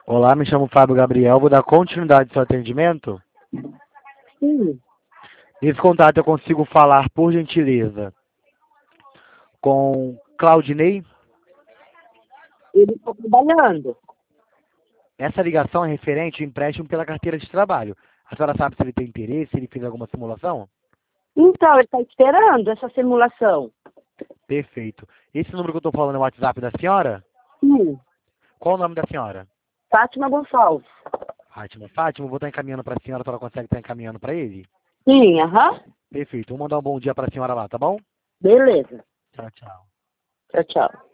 Olá, me chamo Fábio Gabriel, vou dar continuidade ao seu atendimento. Sim, Nesse contato eu consigo falar, por gentileza, com Claudinei. ele está trabalhando. Essa ligação é referente ao empréstimo pela carteira de trabalho. A senhora sabe se ele tem interesse, se ele fez alguma simulação? Então, ele está esperando essa simulação. Perfeito. Esse número que eu estou falando é o WhatsApp da senhora? Sim, Qual o nome da senhora? Fátima Gonçalves. Fátima, eu vou estar encaminhando para a senhora consegue estar encaminhando para ele? Sim, aham. Perfeito. Vou mandar um bom dia para a senhora lá, tá bom? Beleza. Tchau, tchau. Tchau, tchau.